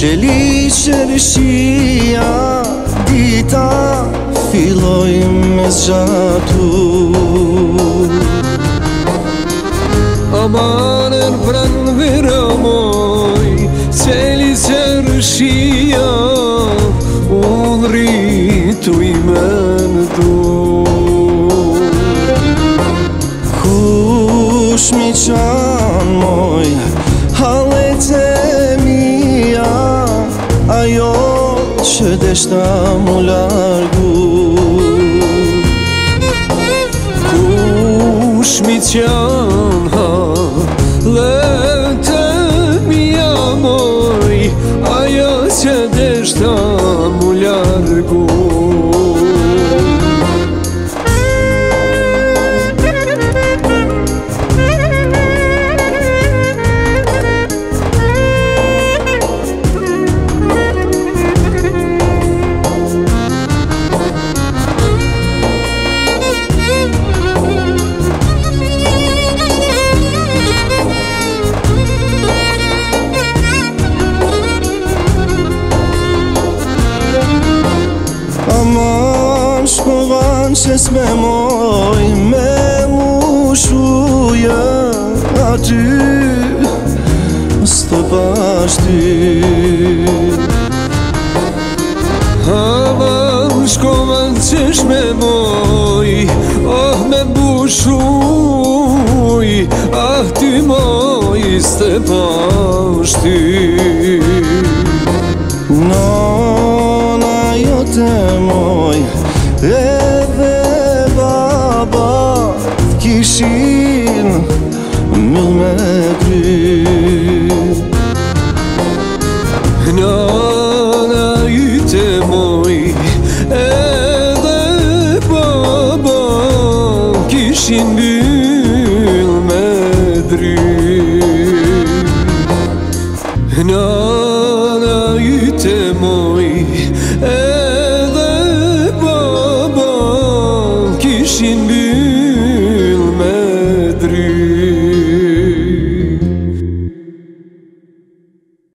Sheli qërshia dita filloj me zgjatu. Amanën pranë vera moj, qeli qërshia unë rritu i mendu. Kush mi qanë moj, hallet e mia, ajo që deshta mu largu. Kush mi qanë hallet e mia moj, ajo që deshta mu largu. Aman shkovan që s'me moj me mu shuje aty s'të bashty. Aman shkovan që s'me moj, oh me bushuj, ah ty moj s'të bashty. Nona jote moj edhe baba kishin mjëll me kry.